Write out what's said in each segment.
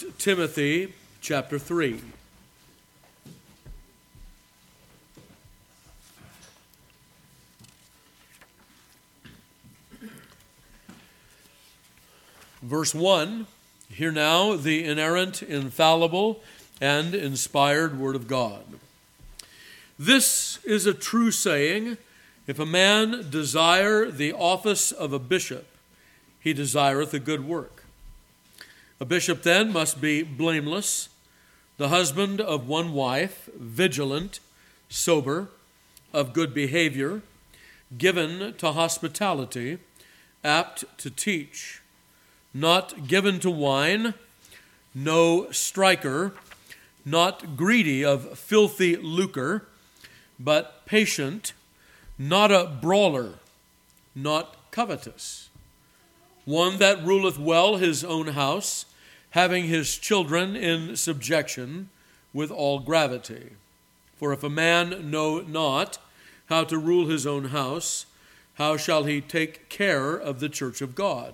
Timothy chapter 3. Verse 1, hear now the inerrant, infallible, and inspired word of God. This is a true saying, if a man desire the office of a bishop, he desireth a good work. A bishop then must be blameless, the husband of one wife, vigilant, sober, of good behavior, given to hospitality, apt to teach, not given to wine, no striker, not greedy of filthy lucre, but patient, not a brawler, not covetous, one that ruleth well his own house, having his children in subjection with all gravity. For if a man know not how to rule his own house, how shall he take care of the church of God?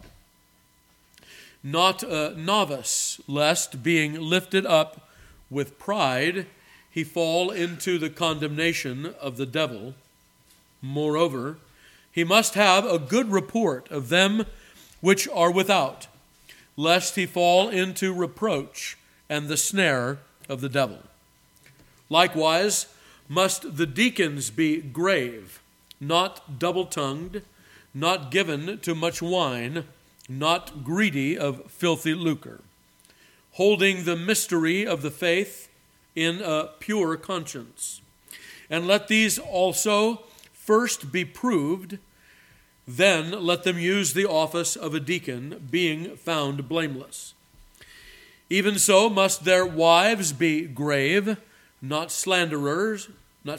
Not a novice, lest being lifted up with pride, he fall into the condemnation of the devil. Moreover, he must have a good report of them which are without, lest he fall into reproach and the snare of the devil. Likewise, must the deacons be grave, not double-tongued, not given to much wine, not greedy of filthy lucre, holding the mystery of the faith in a pure conscience. And let these also first be proved, then let them use the office of a deacon, being found blameless. Even so must their wives be grave, not slanderers,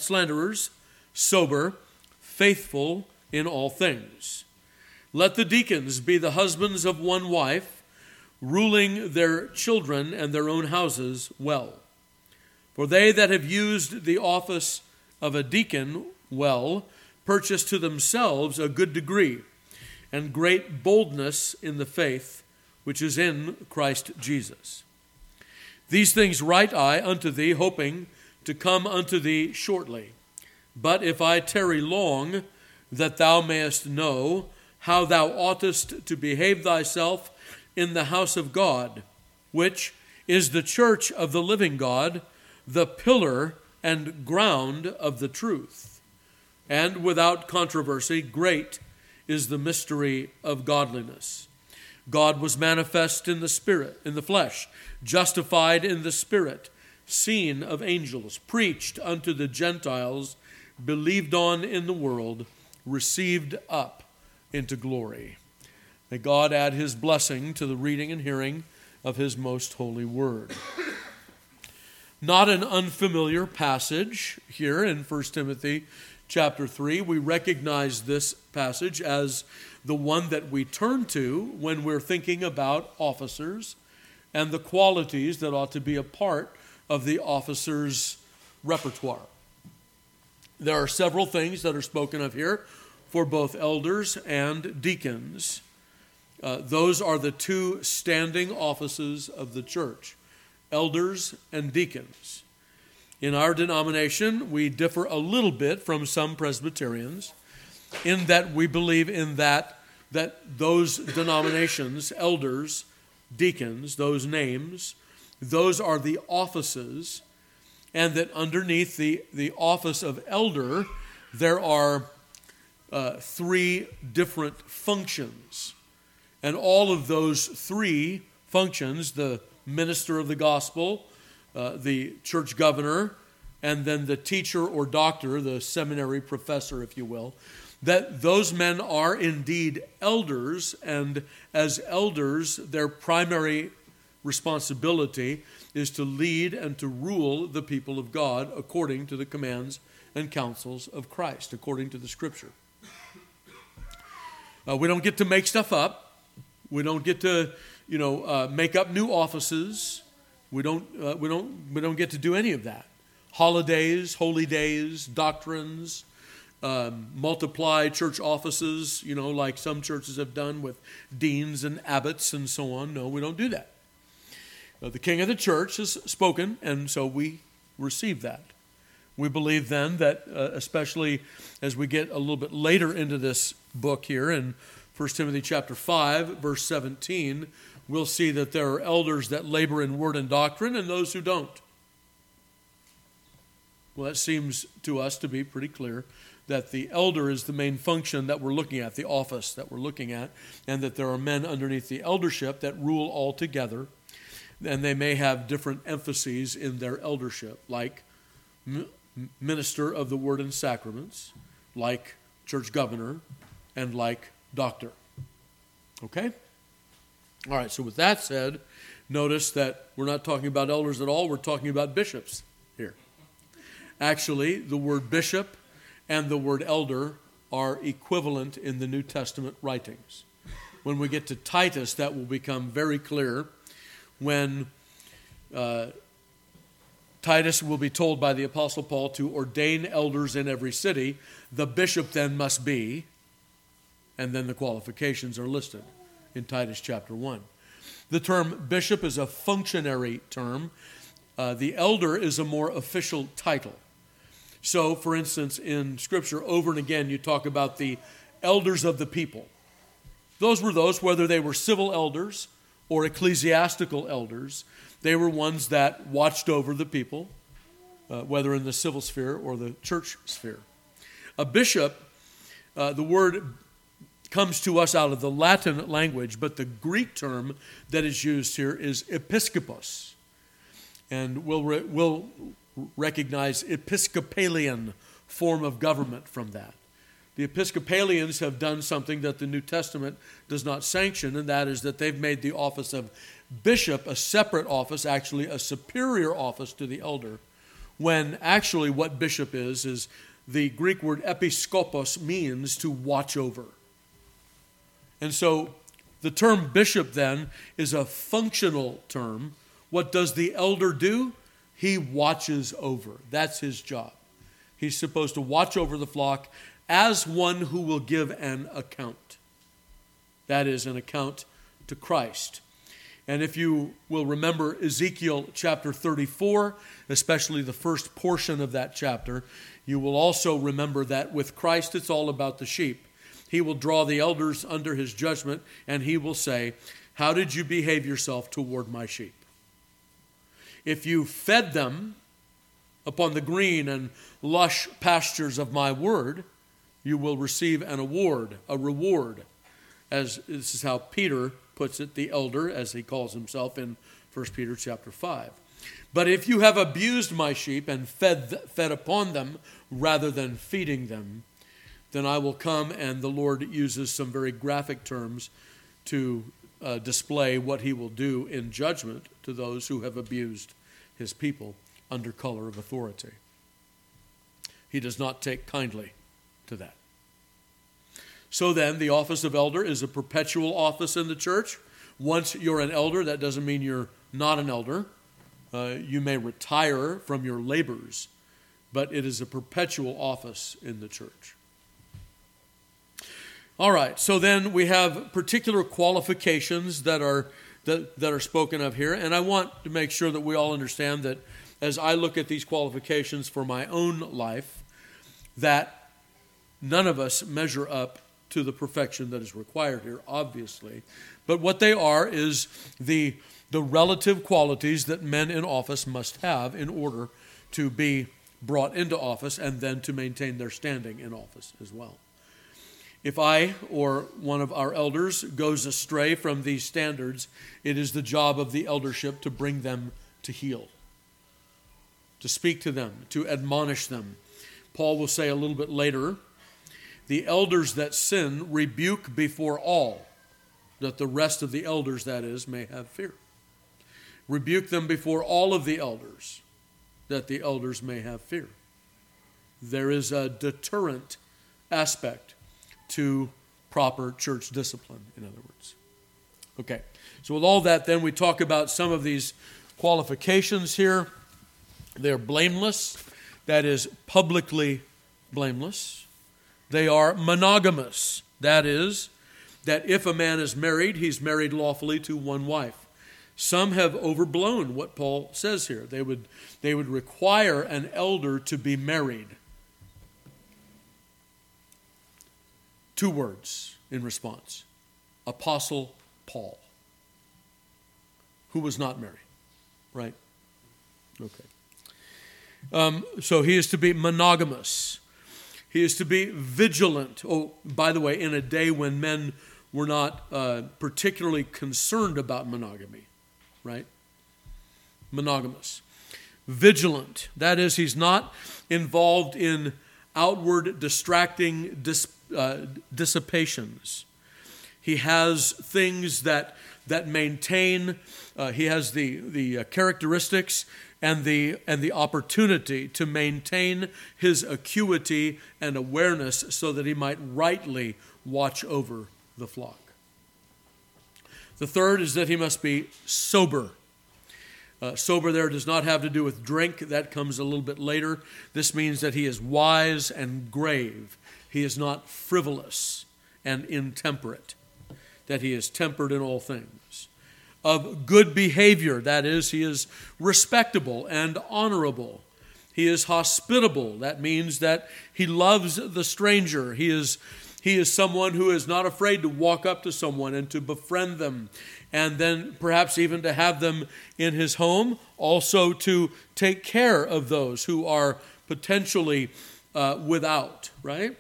sober, faithful in all things. Let the deacons be the husbands of one wife, ruling their children and their own houses well. For they that have used the office of a deacon well purchase to themselves a good degree and great boldness in the faith which is in Christ Jesus. These things write I unto thee, hoping to come unto thee shortly. But if I tarry long, that thou mayest know how thou oughtest to behave thyself in the house of God, which is the church of the living God, the pillar and ground of the truth. And without controversy, great is the mystery of godliness. God was manifest in the spirit, in the flesh, justified in the spirit, seen of angels, preached unto the Gentiles, believed on in the world, received up into glory. May God add his blessing to the reading and hearing of his most holy word. Not an unfamiliar passage here in 1 Timothy chapter 3. We recognize this passage as the one that we turn to when we're thinking about officers and the qualities that ought to be a part of the officer's repertoire. There are several things that are spoken of here for both elders and deacons. Those are the two standing offices of the church, elders and deacons. In our denomination, we differ a little bit from some Presbyterians in that we believe in that those denominations, elders, deacons, those names, those are the offices, and that underneath the office of elder, there are three different functions. And all of those three functions, the minister of the gospel, the church governor, and then the teacher or doctor, the seminary professor, if you will, that those men are indeed elders, and as elders, their primary responsibility is to lead and to rule the people of God according to the commands and counsels of Christ, according to the Scripture. We don't get to make stuff up. We don't get to, make up new offices. We don't get to do any of that. Holidays, holy days, doctrines, multiply church offices, like some churches have done with deans and abbots and so on. No, we don't do that. The king of the church has spoken, and so we receive that. We believe then that, especially as we get a little bit later into this book here in 1 Timothy chapter 5, verse 17, we'll see that there are elders that labor in word and doctrine and those who don't. Well, that seems to us to be pretty clear that the elder is the main function that we're looking at, the office that we're looking at, and that there are men underneath the eldership that rule all together, and they may have different emphases in their eldership, like minister of the word and sacraments, like church governor, and like doctor. Okay? All right, so with that said, notice that we're not talking about elders at all, we're talking about bishops here. Actually, the word bishop and the word elder are equivalent in the New Testament writings. When we get to Titus, that will become very clear when Titus will be told by the Apostle Paul to ordain elders in every city. The bishop then must be, and then the qualifications are listed in Titus chapter 1. The term bishop is a functionary term. The elder is a more official title. So, for instance, in Scripture, over and again, you talk about the elders of the people. Those were those, whether they were civil elders or ecclesiastical elders, they were ones that watched over the people, whether in the civil sphere or the church sphere. A bishop, the word comes to us out of the Latin language, but the Greek term that is used here is episkopos. And we'll recognize Episcopalian form of government from that. The Episcopalians have done something that the New Testament does not sanction, and that is that they've made the office of bishop a separate office, actually a superior office to the elder, when actually what bishop is the Greek word episkopos means to watch over. And so the term bishop then is a functional term. What does the elder do? He watches over. That's his job. He's supposed to watch over the flock as one who will give an account. That is, an account to Christ. And if you will remember Ezekiel chapter 34, especially the first portion of that chapter, you will also remember that with Christ it's all about the sheep. He will draw the elders under his judgment, and he will say, "How did you behave yourself toward my sheep?" If you fed them upon the green and lush pastures of my word, you will receive an award, a reward. As this is how Peter puts it, the elder, as he calls himself in 1 Peter chapter 5. But if you have abused my sheep and fed upon them rather than feeding them, then I will come, and the Lord uses some very graphic terms to display what he will do in judgment to those who have abused his people under color of authority. He does not take kindly to that. So then, the office of elder is a perpetual office in the church. Once you're an elder, that doesn't mean you're not an elder. You may retire from your labors, but it is a perpetual office in the church. All right, so then we have particular qualifications that are spoken of here, and I want to make sure that we all understand that as I look at these qualifications for my own life, that none of us measure up to the perfection that is required here, obviously. But what they are is the relative qualities that men in office must have in order to be brought into office and then to maintain their standing in office as well. If I or one of our elders goes astray from these standards, it is the job of the eldership to bring them to heel, to speak to them, to admonish them. Paul will say a little bit later, the elders that sin rebuke before all, that the rest of the elders, that is, may have fear. Rebuke them before all of the elders, that the elders may have fear. There is a deterrent aspect to proper church discipline, in other words. Okay, so with all that, then we talk about some of these qualifications here. They're blameless, that is, publicly blameless. They are monogamous, that is, that if a man is married, he's married lawfully to one wife. Some have overblown what Paul says here. They would require an elder to be married. 2 words in response. Apostle Paul, who was not married, right? Okay. So he is to be monogamous. He is to be vigilant. Oh, by the way, in a day when men were not particularly concerned about monogamy, right? Monogamous. Vigilant. That is, he's not involved in outward distracting dissipations. He has things that maintain. He has the characteristics and the opportunity to maintain his acuity and awareness so that he might rightly watch over the flock. The third is that he must be sober. Sober there does not have to do with drink. That comes a little bit later. This means that he is wise and grave. He is not frivolous and intemperate. That he is tempered in all things. Of good behavior, that is, he is respectable and honorable. He is hospitable. That means that he loves the stranger. He is someone who is not afraid to walk up to someone and to befriend them, and then perhaps even to have them in his home, also to take care of those who are potentially without, right?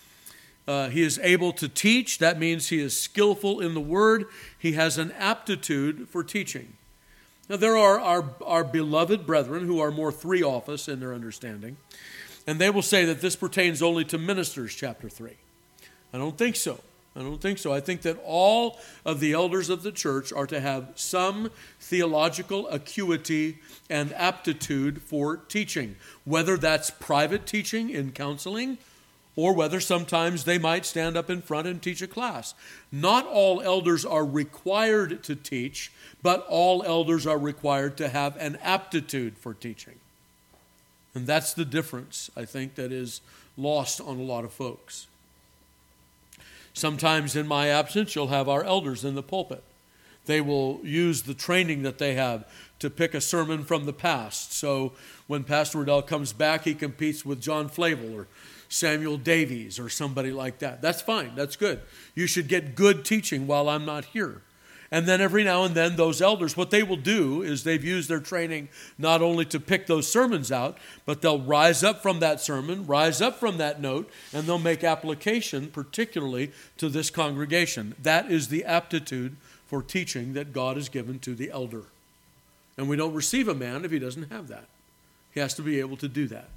He is able to teach. That means he is skillful in the word. He has an aptitude for teaching. Now, there are our beloved brethren who are more three-office in their understanding, and they will say that this pertains only to ministers, chapter 3. I don't think so. I think that all of the elders of the church are to have some theological acuity and aptitude for teaching, whether that's private teaching in counseling or whether sometimes they might stand up in front and teach a class. Not all elders are required to teach, but all elders are required to have an aptitude for teaching. And that's the difference, I think, that is lost on a lot of folks. Sometimes in my absence, you'll have our elders in the pulpit. They will use the training that they have to pick a sermon from the past. So when Pastor Riddell comes back, he competes with John Flavel or Samuel Davies or somebody like that. That's fine. That's good. You should get good teaching while I'm not here. And then every now and then those elders, what they will do is they've used their training not only to pick those sermons out, but they'll rise up from that sermon, rise up from that note, and they'll make application particularly to this congregation. That is the aptitude for teaching that God has given to the elder. And we don't receive a man if he doesn't have that. He has to be able to do that.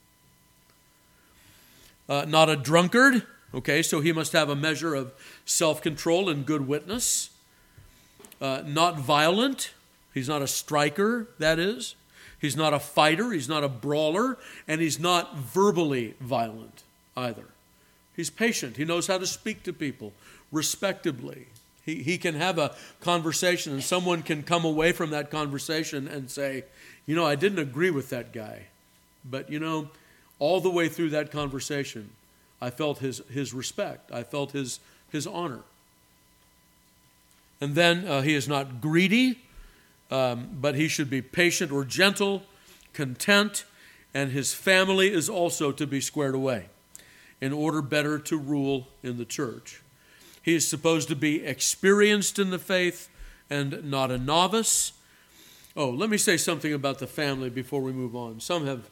Not a drunkard. Okay, so he must have a measure of self-control and good witness. Not violent. He's not a striker, that is. He's not a fighter. He's not a brawler. And he's not verbally violent either. He's patient. He knows how to speak to people respectably. He can have a conversation and someone can come away from that conversation and say, I didn't agree with that guy. But, all the way through that conversation, I felt his respect. I felt his honor. And then he is not greedy, but he should be patient or gentle, content, and his family is also to be squared away in order better to rule in the church. He is supposed to be experienced in the faith and not a novice. Oh, let me say something about the family before we move on. Some have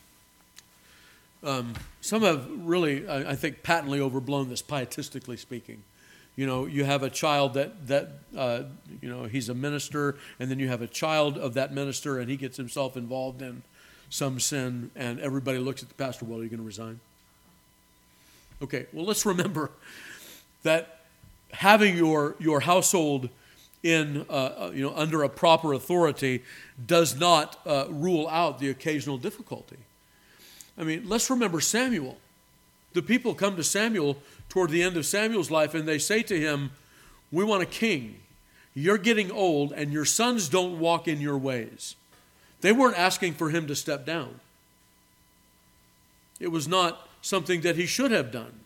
really, I think, patently overblown this, pietistically speaking. You have a child that he's a minister, and then you have a child of that minister, and he gets himself involved in some sin, and everybody looks at the pastor, well, are you going to resign? Okay, well, let's remember that having your household in under a proper authority does not rule out the occasional difficulty. I mean, let's remember Samuel. The people come to Samuel toward the end of Samuel's life and they say to him, we want a king. You're getting old and your sons don't walk in your ways. They weren't asking for him to step down. It was not something that he should have done.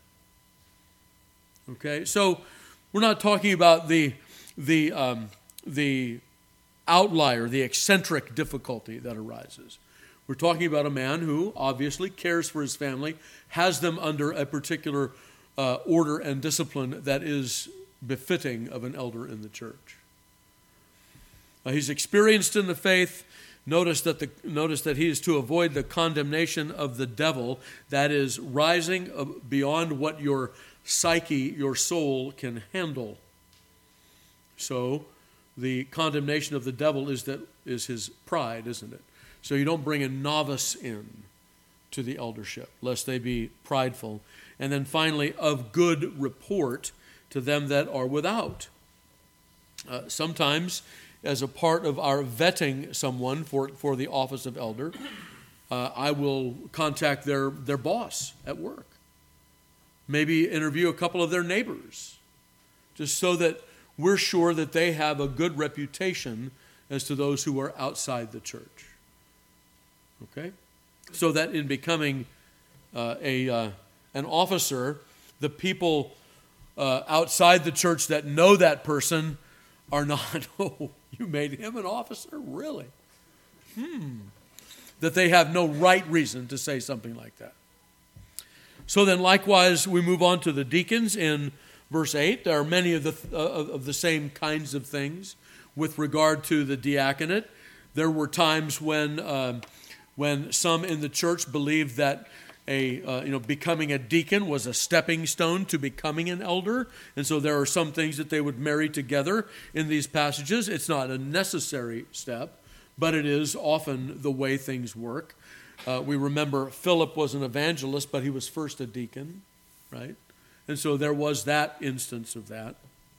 Okay, so we're not talking about the outlier, the eccentric difficulty that arises. We're talking about a man who obviously cares for his family, has them under a particular order and discipline that is befitting of an elder in the church. He's experienced in the faith. Notice that he is to avoid the condemnation of the devil, that is, rising beyond what your psyche, your soul, can handle. So, the condemnation of the devil is his pride, isn't it? So you don't bring a novice in to the eldership, lest they be prideful. And then finally, of good report to them that are without. Sometimes, as a part of our vetting someone for the office of elder, I will contact their boss at work. Maybe interview a couple of their neighbors, just so that we're sure that they have a good reputation as to those who are outside the church. Okay? So that in becoming an officer, the people outside the church that know that person are not, oh, you made him an officer? Really? That they have no right reason to say something like that. So then likewise, we move on to the deacons in verse 8. There are many of the same kinds of things with regard to the diaconate. There were times when some in the church believed that becoming a deacon was a stepping stone to becoming an elder. And so there are some things that they would marry together in these passages. It's not a necessary step, but it is often the way things work. We remember Philip was an evangelist, but he was first a deacon, right? And so there was that instance of that.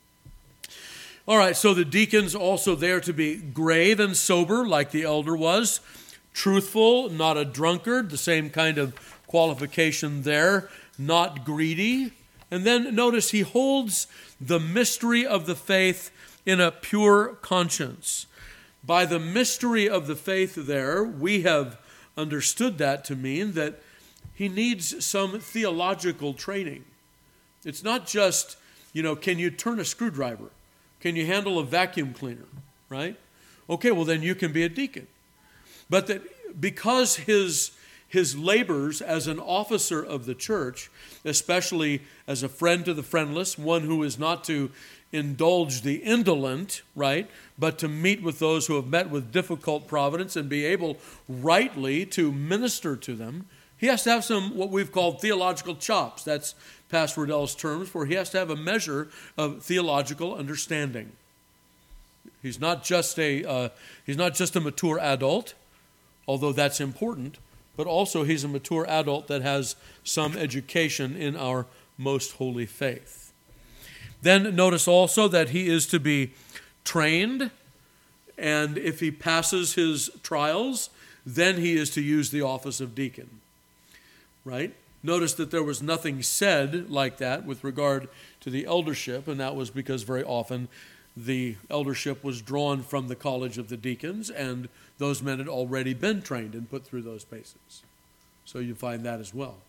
All right, so the deacons also there to be grave and sober, like the elder was, truthful, not a drunkard, the same kind of qualification there, not greedy. And then notice he holds the mystery of the faith in a pure conscience. By the mystery of the faith there, we have understood that to mean that he needs some theological training. It's not just, can you turn a screwdriver? Can you handle a vacuum cleaner? Right? Okay, well then you can be a deacon. But that because his labors as an officer of the church, especially as a friend to the friendless, one who is not to indulge the indolent, right, but to meet with those who have met with difficult providence and be able rightly to minister to them, he has to have some what we've called theological chops. That's Pastor Riddell's terms, where he has to have a measure of theological understanding. He's not just a mature adult, although that's important, but also he's a mature adult that has some education in our most holy faith. Then notice also that he is to be trained, and if he passes his trials, then he is to use the office of deacon. Right? Notice that there was nothing said like that with regard to the eldership, and that was because very often the eldership was drawn from the college of the deacons, and those men had already been trained and put through those paces. So you find that as well.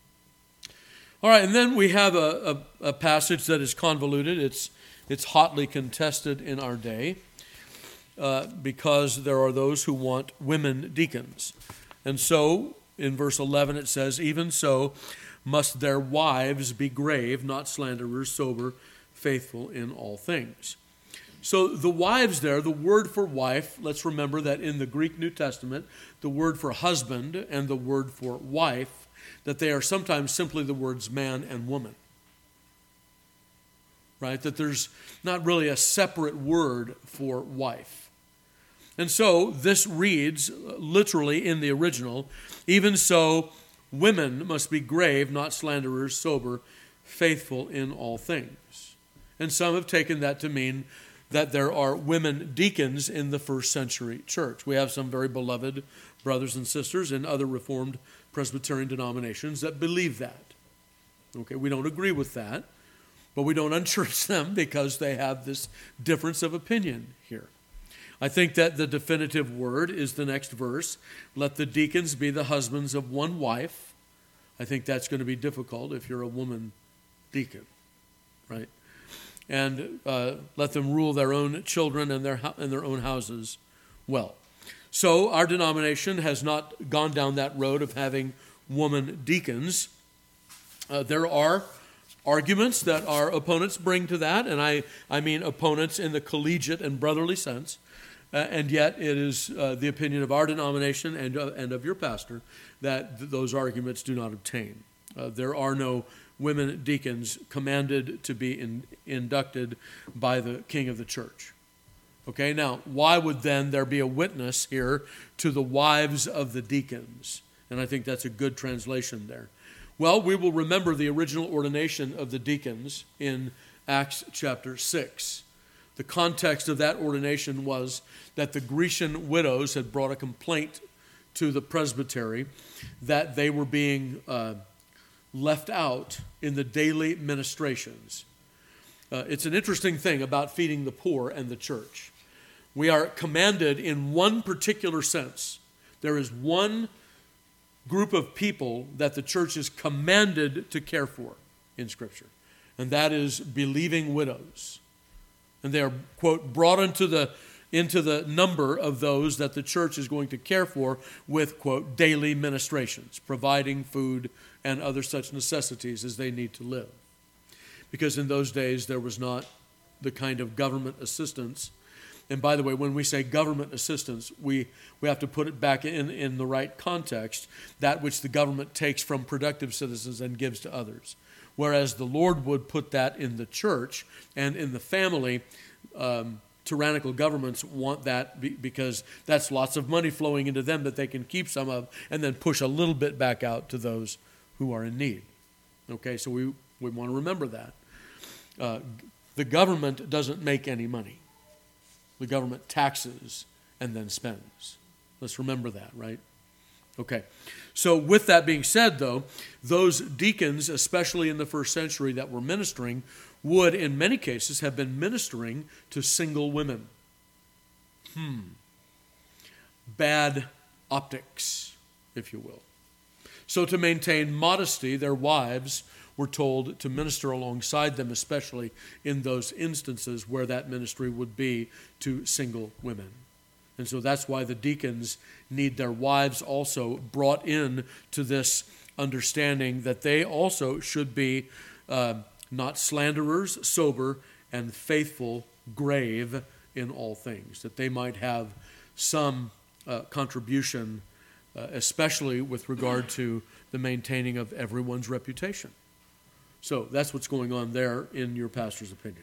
All right, and then we have a passage that is convoluted. It's hotly contested in our day because there are those who want women deacons. And so in verse 11 it says, "Even so must their wives be grave, not slanderers, sober, faithful in all things." So the wives there, the word for wife, let's remember that in the Greek New Testament, the word for husband and the word for wife, that they are sometimes simply the words man and woman. Right? That there's not really a separate word for wife. And so this reads literally in the original, "Even so, women must be grave, not slanderers, sober, faithful in all things." And some have taken that to mean that there are women deacons in the first century church. We have some very beloved brothers and sisters in other Reformed Presbyterian denominations that believe that. Okay, we don't agree with that, but we don't unchurch them because they have this difference of opinion here. I think that the definitive word is the next verse. "Let the deacons be the husbands of one wife." I think that's going to be difficult if you're a woman deacon, right? And let them rule their own children and their own houses. well. So our denomination has not gone down that road of having woman deacons. There are arguments that our opponents bring to that, and I mean opponents in the collegiate and brotherly sense, and yet it is the opinion of our denomination and of your pastor that those arguments do not obtain. There are no women deacons commanded to be inducted by the king of the church. Okay, now, why would then there be a witness here to the wives of the deacons? And I think that's a good translation there. Well, we will remember the original ordination of the deacons in Acts chapter 6. The context of that ordination was that the Grecian widows had brought a complaint to the presbytery that they were being left out in the daily ministrations. It's an interesting thing about feeding the poor and the church. We are commanded in one particular sense. There is one group of people that the church is commanded to care for in Scripture, and that is believing widows. And they are, quote, brought into the number of those that the church is going to care for with, quote, daily ministrations, providing food and other such necessities as they need to live. Because in those days there was not the kind of government assistance. And by the way, when we say government assistance, we have to put it back in the right context, that which the government takes from productive citizens and gives to others. Whereas the Lord would put that in the church and in the family. Tyrannical governments want that because that's lots of money flowing into them that they can keep some of and then push a little bit back out to those who are in need. Okay, so we want to remember that. The government doesn't make any money. The government taxes and then spends. Let's remember that, right? Okay. So with that being said, though, those deacons, especially in the first century that were ministering, would in many cases have been ministering to single women. Bad optics, if you will. So to maintain modesty, their wives were told to minister alongside them, especially in those instances where that ministry would be to single women. And so that's why the deacons need their wives also brought in to this understanding that they also should be not slanderers, sober, and faithful, grave in all things, that they might have some contribution, especially with regard to the maintaining of everyone's reputation. So that's what's going on there in your pastor's opinion.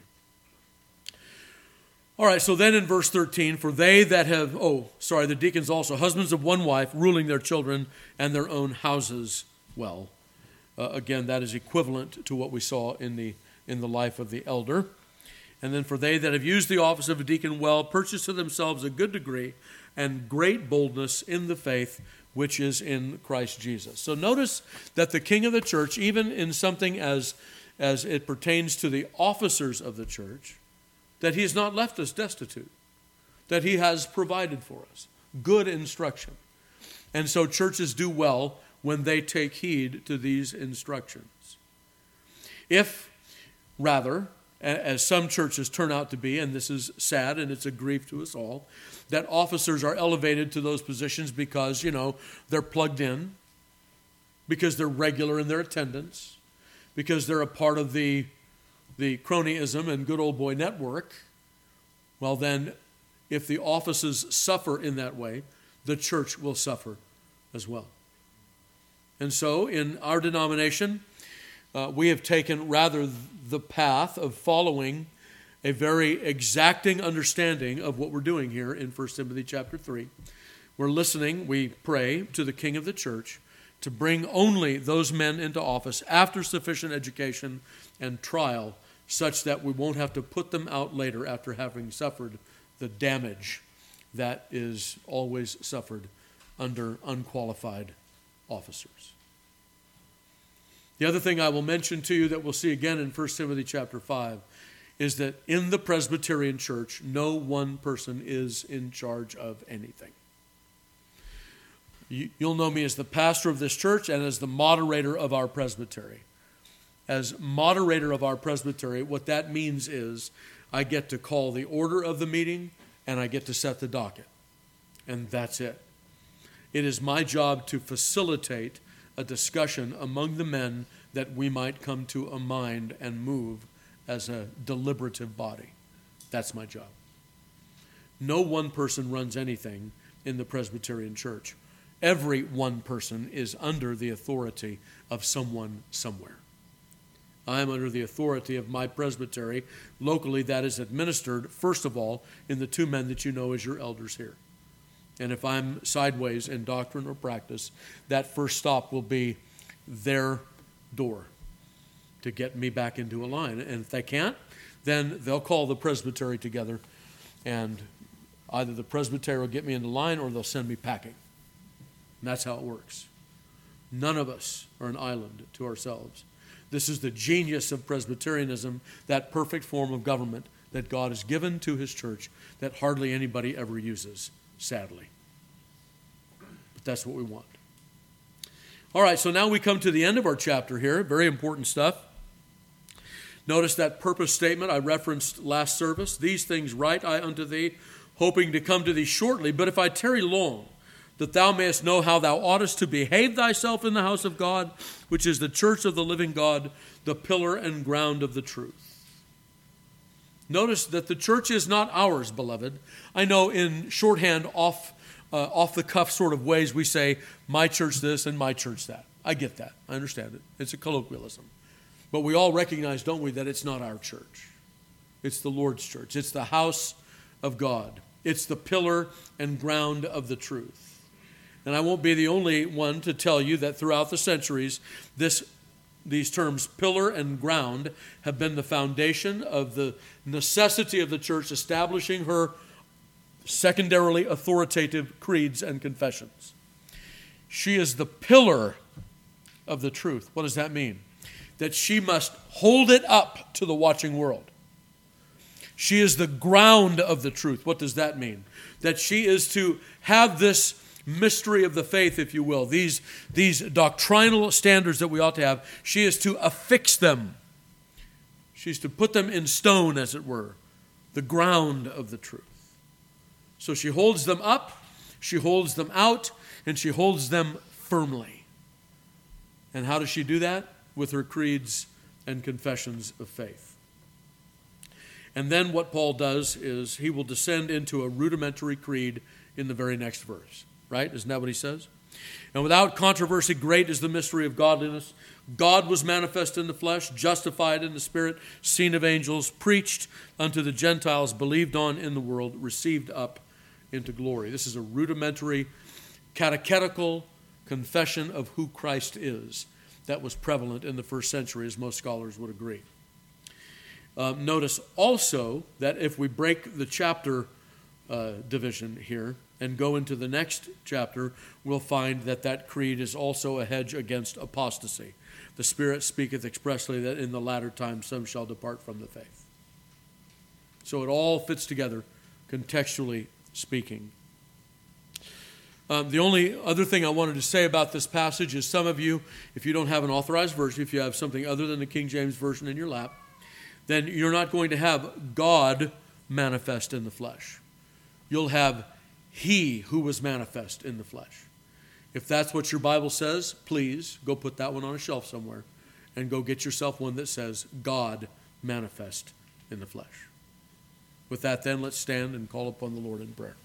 All right, so then in verse 13, for they that have, the deacons also, husbands of one wife, ruling their children and their own houses well. Again, that is equivalent to what we saw in the life of the elder. And then for they that have used the office of a deacon well, purchase to themselves a good degree and great boldness in the faith which is in Christ Jesus. So notice that the king of the church, even in something as it pertains to the officers of the church, that he has not left us destitute, that he has provided for us good instruction. And so churches do well when they take heed to these instructions. If, rather, as some churches turn out to be, and this is sad and it's a grief to us all, that officers are elevated to those positions because, they're plugged in, because they're regular in their attendance, because they're a part of the cronyism and good old boy network. Well then, if the offices suffer in that way, the church will suffer as well. And so in our denomination, we have taken rather the path of following a very exacting understanding of what we're doing here in 1 Timothy chapter 3. We're listening, we pray, to the king of the church to bring only those men into office after sufficient education and trial, such that we won't have to put them out later after having suffered the damage that is always suffered under unqualified officers. The other thing I will mention to you that we'll see again in 1 Timothy chapter 5 is that in the Presbyterian church, no one person is in charge of anything. You'll know me as the pastor of this church and as the moderator of our presbytery. As moderator of our presbytery, what that means is I get to call the order of the meeting and I get to set the docket. And that's it. It is my job to facilitate a discussion among the men that we might come to a mind and move as a deliberative body. That's my job. No one person runs anything in the Presbyterian Church. Every one person is under the authority of someone somewhere. I am under the authority of my presbytery. Locally, that is administered, first of all, in the two men that you know as your elders here. And if I'm sideways in doctrine or practice, that first stop will be their door to get me back into a line. And if they can't, then they'll call the presbytery together, and either the presbytery will get me into line or they'll send me packing. And that's how it works. None of us are an island to ourselves. This is the genius of Presbyterianism, that perfect form of government that God has given to his church that hardly anybody ever uses, sadly. But that's what we want. All right, so now we come to the end of our chapter here. Very important stuff. Notice that purpose statement I referenced last service. These things write I unto thee, hoping to come to thee shortly. But if I tarry long, that thou mayest know how thou oughtest to behave thyself in the house of God, which is the church of the living God, the pillar and ground of the truth. Notice that the church is not ours, beloved. I know in shorthand, off-the-cuff sort of ways, we say, my church this and my church that. I get that. I understand it. It's a colloquialism. But we all recognize, don't we, that it's not our church. It's the Lord's church. It's the house of God. It's the pillar and ground of the truth. And I won't be the only one to tell you that throughout the centuries, these terms, pillar and ground, have been the foundation of the necessity of the church establishing her secondarily authoritative creeds and confessions. She is the pillar of the truth. What does that mean? That she must hold it up to the watching world. She is the ground of the truth. What does that mean? That she is to have this mystery of the faith, if you will, these doctrinal standards that we ought to have, she is to affix them. She's to put them in stone, as it were, the ground of the truth. So she holds them up, she holds them out, and she holds them firmly. And how does she do that? With her creeds and confessions of faith. And then what Paul does is he will descend into a rudimentary creed in the very next verse. Right? Isn't that what he says? And without controversy, great is the mystery of godliness. God was manifest in the flesh, justified in the spirit, seen of angels, preached unto the Gentiles, believed on in the world, received up into glory. This is a rudimentary, catechetical confession of who Christ is that was prevalent in the first century, as most scholars would agree. Notice also that if we break the chapter division here and go into the next chapter, we'll find that that creed is also a hedge against apostasy. The Spirit speaketh expressly that in the latter times some shall depart from the faith. So it all fits together, contextually speaking. The only other thing I wanted to say about this passage is some of you, if you don't have an authorized version, if you have something other than the King James Version in your lap, then you're not going to have God manifest in the flesh. You'll have He who was manifest in the flesh. If that's what your Bible says, please go put that one on a shelf somewhere and go get yourself one that says God manifest in the flesh. With that then, let's stand and call upon the Lord in prayer.